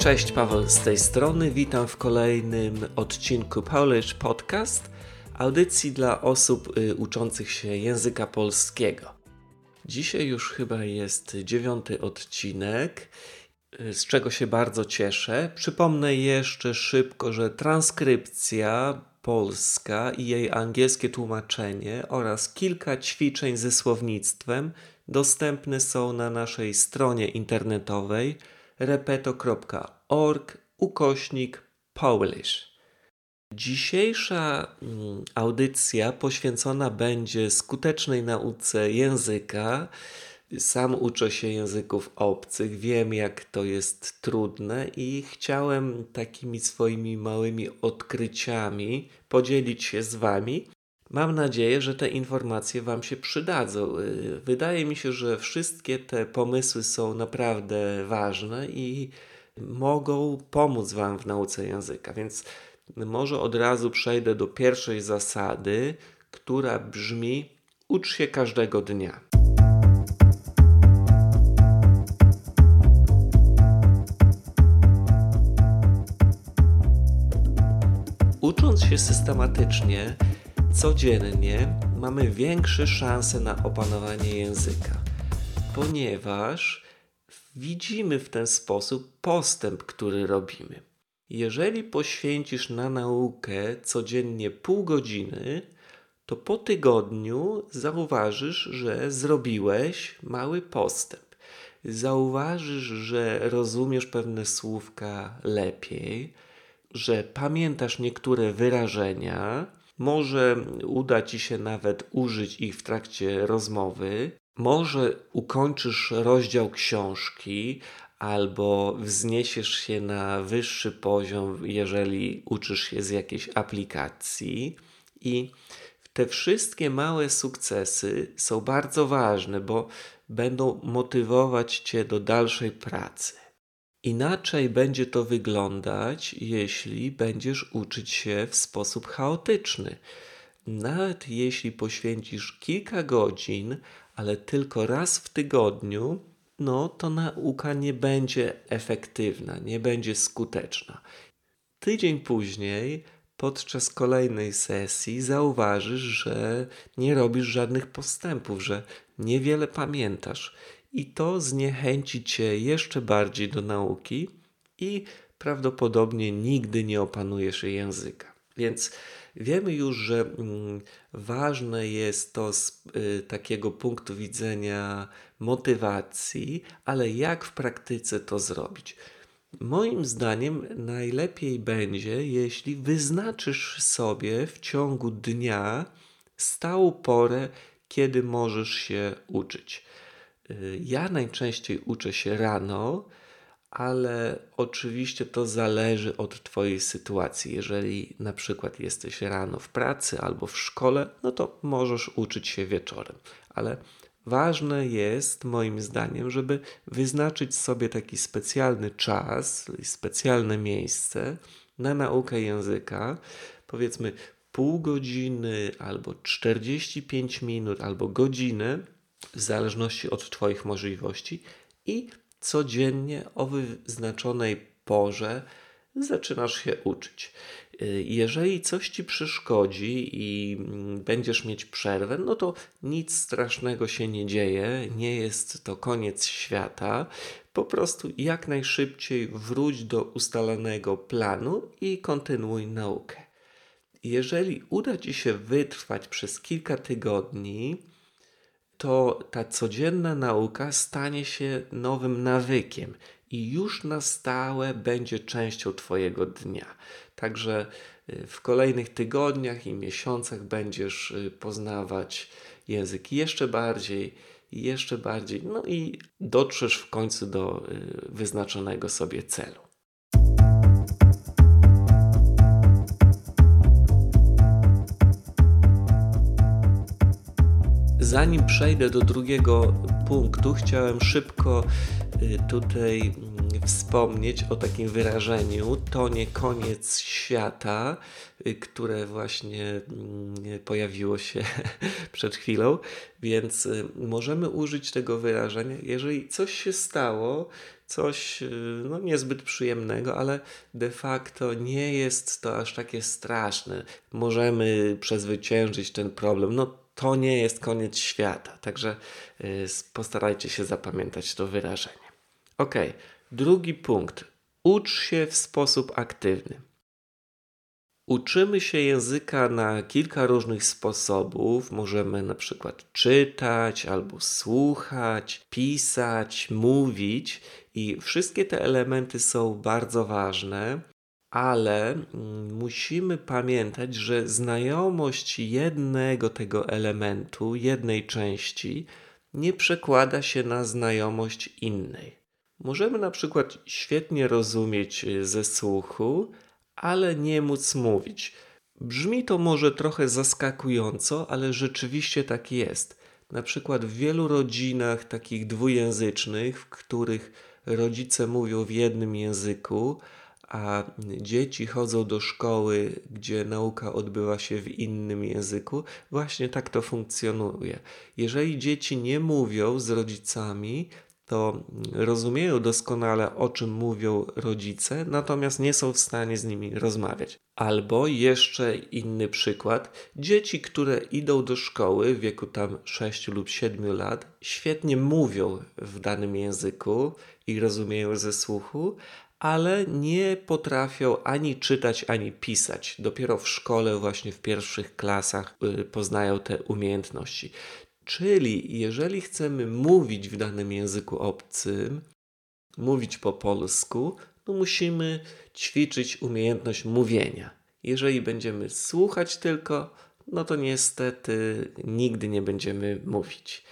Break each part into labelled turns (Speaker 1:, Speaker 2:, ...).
Speaker 1: Cześć, Paweł z tej strony. Witam w kolejnym odcinku Polish Podcast, audycji dla osób uczących się języka polskiego. Dzisiaj już chyba jest 9. odcinek, z czego się bardzo cieszę. Przypomnę jeszcze szybko, że transkrypcja polska i jej angielskie tłumaczenie oraz kilka ćwiczeń ze słownictwem dostępne są na naszej stronie internetowej repeto.org/Polish. Dzisiejsza audycja poświęcona będzie skutecznej nauce języka. Sam uczę się języków obcych, wiem jak to jest trudne i chciałem takimi swoimi małymi odkryciami podzielić się z Wami. Mam nadzieję, że te informacje Wam się przydadzą. Wydaje mi się, że wszystkie te pomysły są naprawdę ważne i mogą pomóc Wam w nauce języka. Więc może od razu przejdę do pierwszej zasady, która brzmi: ucz się każdego dnia. Ucząc się systematycznie, codziennie mamy większe szanse na opanowanie języka, ponieważ widzimy w ten sposób postęp, który robimy. Jeżeli poświęcisz na naukę codziennie pół godziny, to po tygodniu zauważysz, że zrobiłeś mały postęp. Zauważysz, że rozumiesz pewne słówka lepiej, że pamiętasz niektóre wyrażenia, może uda Ci się nawet użyć ich w trakcie rozmowy, może ukończysz rozdział książki albo wzniesiesz się na wyższy poziom, jeżeli uczysz się z jakiejś aplikacji. I te wszystkie małe sukcesy są bardzo ważne, bo będą motywować Cię do dalszej pracy. Inaczej będzie to wyglądać, jeśli będziesz uczyć się w sposób chaotyczny. Nawet jeśli poświęcisz kilka godzin, ale tylko raz w tygodniu, to nauka nie będzie efektywna, nie będzie skuteczna. Tydzień później, podczas kolejnej sesji, zauważysz, że nie robisz żadnych postępów, że niewiele pamiętasz. I to zniechęci Cię jeszcze bardziej do nauki i prawdopodobnie nigdy nie opanujesz języka. Więc wiemy już, że ważne jest to z takiego punktu widzenia motywacji, ale jak w praktyce to zrobić? Moim zdaniem najlepiej będzie, jeśli wyznaczysz sobie w ciągu dnia stałą porę, kiedy możesz się uczyć. Ja najczęściej uczę się rano, ale oczywiście to zależy od Twojej sytuacji. Jeżeli na przykład jesteś rano w pracy albo w szkole, to możesz uczyć się wieczorem. Ale ważne jest moim zdaniem, żeby wyznaczyć sobie taki specjalny czas, specjalne miejsce na naukę języka. Powiedzmy pół godziny albo 45 minut albo godzinę, w zależności od Twoich możliwości, i codziennie o wyznaczonej porze zaczynasz się uczyć. Jeżeli coś Ci przeszkodzi i będziesz mieć przerwę, to nic strasznego się nie dzieje, nie jest to koniec świata. Po prostu jak najszybciej wróć do ustalonego planu i kontynuuj naukę. Jeżeli uda Ci się wytrwać przez kilka tygodni, to ta codzienna nauka stanie się nowym nawykiem i już na stałe będzie częścią Twojego dnia. Także w kolejnych tygodniach i miesiącach będziesz poznawać język jeszcze bardziej, i dotrzesz w końcu do wyznaczonego sobie celu. Zanim przejdę do drugiego punktu, chciałem szybko tutaj wspomnieć o takim wyrażeniu to nie koniec świata, które właśnie pojawiło się przed chwilą, więc możemy użyć tego wyrażenia, jeżeli coś się stało, coś niezbyt przyjemnego, ale de facto nie jest to aż takie straszne. Możemy przezwyciężyć ten problem. To nie jest koniec świata, także postarajcie się zapamiętać to wyrażenie. Ok, drugi punkt. Ucz się w sposób aktywny. Uczymy się języka na kilka różnych sposobów. Możemy na przykład czytać albo słuchać, pisać, mówić i wszystkie te elementy są bardzo ważne, ale musimy pamiętać, że znajomość jednego tego elementu, jednej części nie przekłada się na znajomość innej. Możemy na przykład świetnie rozumieć ze słuchu, ale nie móc mówić. Brzmi to może trochę zaskakująco, ale rzeczywiście tak jest. Na przykład w wielu rodzinach takich dwujęzycznych, w których rodzice mówią w jednym języku, a dzieci chodzą do szkoły, gdzie nauka odbywa się w innym języku, właśnie tak to funkcjonuje. Jeżeli dzieci nie mówią z rodzicami, to rozumieją doskonale, o czym mówią rodzice, natomiast nie są w stanie z nimi rozmawiać. Albo jeszcze inny przykład. Dzieci, które idą do szkoły w wieku tam 6 lub 7 lat, świetnie mówią w danym języku i rozumieją ze słuchu, ale nie potrafią ani czytać, ani pisać. Dopiero w szkole, właśnie w pierwszych klasach poznają te umiejętności. Czyli jeżeli chcemy mówić w danym języku obcym, mówić po polsku, to musimy ćwiczyć umiejętność mówienia. Jeżeli będziemy słuchać tylko, to niestety nigdy nie będziemy mówić.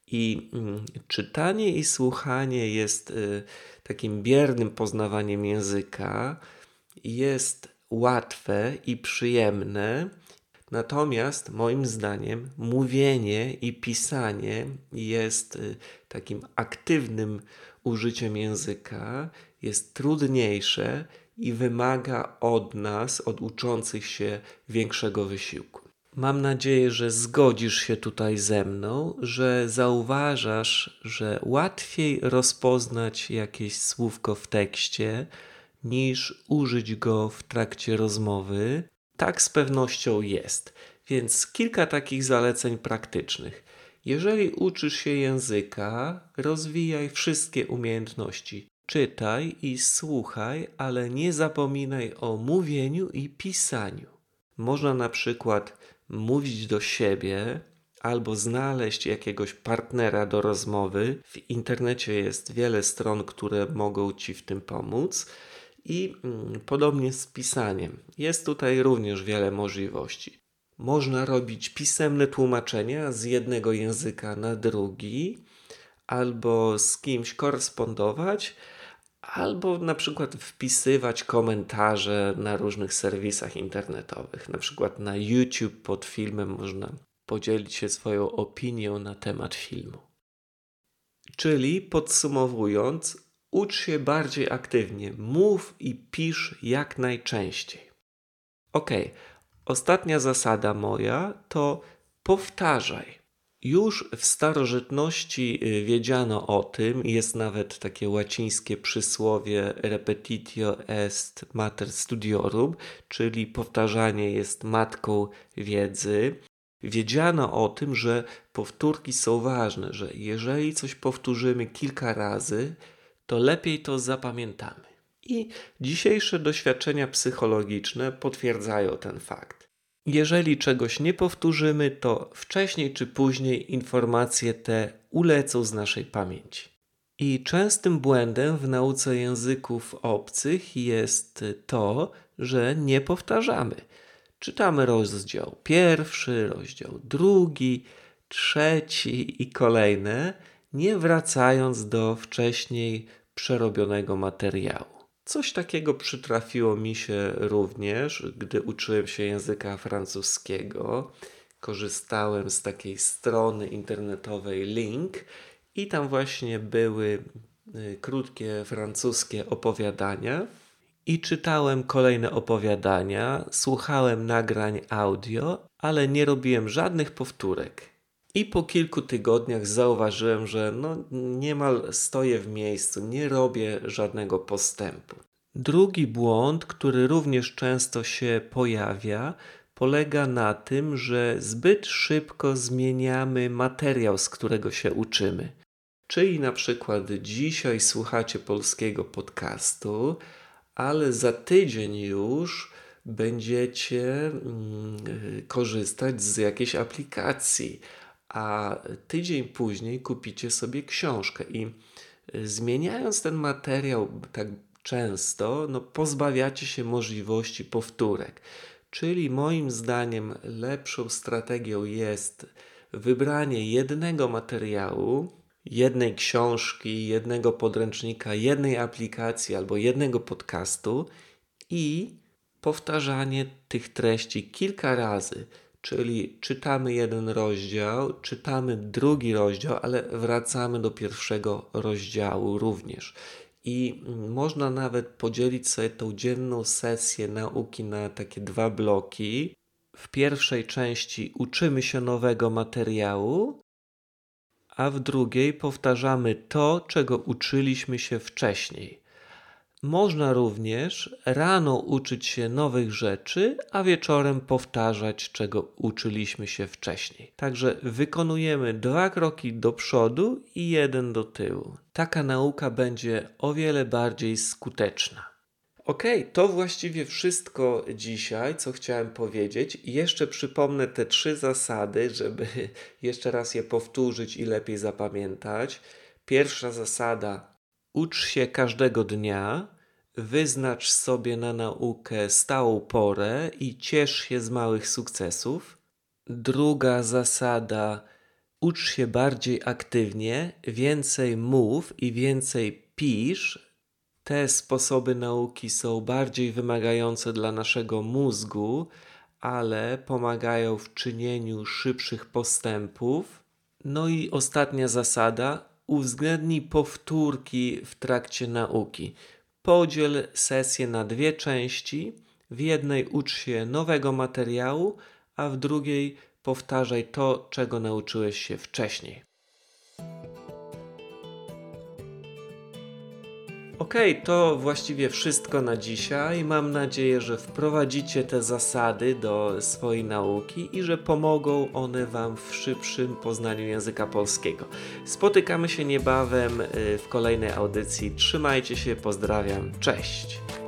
Speaker 1: I czytanie i słuchanie jest takim biernym poznawaniem języka. Jest łatwe i przyjemne. Natomiast moim zdaniem mówienie i pisanie jest takim aktywnym użyciem języka, jest trudniejsze i wymaga od nas, od uczących się, większego wysiłku. Mam nadzieję, że zgodzisz się tutaj ze mną, że zauważasz, że łatwiej rozpoznać jakieś słówko w tekście, niż użyć go w trakcie rozmowy. Tak z pewnością jest. Więc kilka takich zaleceń praktycznych. Jeżeli uczysz się języka, rozwijaj wszystkie umiejętności. Czytaj i słuchaj, ale nie zapominaj o mówieniu i pisaniu. Można na przykład mówić do siebie albo znaleźć jakiegoś partnera do rozmowy. W internecie jest wiele stron, które mogą Ci w tym pomóc. I podobnie z pisaniem. Jest tutaj również wiele możliwości. Można robić pisemne tłumaczenia z jednego języka na drugi, albo z kimś korespondować, albo na przykład wpisywać komentarze na różnych serwisach internetowych. Na przykład na YouTube pod filmem można podzielić się swoją opinią na temat filmu. Czyli podsumowując, ucz się bardziej aktywnie, mów i pisz jak najczęściej. Ok, ostatnia zasada moja to powtarzaj. Już w starożytności wiedziano o tym, jest nawet takie łacińskie przysłowie repetitio est mater studiorum, czyli powtarzanie jest matką wiedzy. Wiedziano o tym, że powtórki są ważne, że jeżeli coś powtórzymy kilka razy, to lepiej to zapamiętamy. I dzisiejsze doświadczenia psychologiczne potwierdzają ten fakt. Jeżeli czegoś nie powtórzymy, to wcześniej czy później informacje te ulecą z naszej pamięci. I częstym błędem w nauce języków obcych jest to, że nie powtarzamy. Czytamy rozdział 1, rozdział 2, 3 i kolejne, nie wracając do wcześniej przerobionego materiału. Coś takiego przytrafiło mi się również, gdy uczyłem się języka francuskiego. Korzystałem z takiej strony internetowej Link i tam właśnie były krótkie francuskie opowiadania i czytałem kolejne opowiadania, słuchałem nagrań audio, ale nie robiłem żadnych powtórek. I po kilku tygodniach zauważyłem, że niemal stoję w miejscu, nie robię żadnego postępu. Drugi błąd, który również często się pojawia, polega na tym, że zbyt szybko zmieniamy materiał, z którego się uczymy. Czyli na przykład dzisiaj słuchacie polskiego podcastu, ale za tydzień już będziecie korzystać z jakiejś aplikacji, a tydzień później kupicie sobie książkę i zmieniając ten materiał tak często, pozbawiacie się możliwości powtórek. Czyli moim zdaniem lepszą strategią jest wybranie jednego materiału, jednej książki, jednego podręcznika, jednej aplikacji albo jednego podcastu i powtarzanie tych treści kilka razy. Czyli czytamy jeden rozdział, czytamy drugi rozdział, ale wracamy do pierwszego rozdziału również. I można nawet podzielić sobie tą dzienną sesję nauki na takie 2 bloki. W pierwszej części uczymy się nowego materiału, a w drugiej powtarzamy to, czego uczyliśmy się wcześniej. Można również rano uczyć się nowych rzeczy, a wieczorem powtarzać, czego uczyliśmy się wcześniej. Także wykonujemy 2 kroki do przodu i 1 do tyłu. Taka nauka będzie o wiele bardziej skuteczna. To właściwie wszystko dzisiaj, co chciałem powiedzieć. Jeszcze przypomnę te 3 zasady, żeby jeszcze raz je powtórzyć i lepiej zapamiętać. Pierwsza zasada: ucz się każdego dnia. Wyznacz sobie na naukę stałą porę i ciesz się z małych sukcesów. Druga zasada: ucz się bardziej aktywnie, więcej mów i więcej pisz. Te sposoby nauki są bardziej wymagające dla naszego mózgu, ale pomagają w czynieniu szybszych postępów. I ostatnia zasada: uwzględnij powtórki w trakcie nauki. Podziel sesję na 2 części. W jednej ucz się nowego materiału, a w drugiej powtarzaj to, czego nauczyłeś się wcześniej. To właściwie wszystko na dzisiaj. Mam nadzieję, że wprowadzicie te zasady do swojej nauki i że pomogą one Wam w szybszym poznaniu języka polskiego. Spotykamy się niebawem w kolejnej audycji. Trzymajcie się, pozdrawiam, cześć!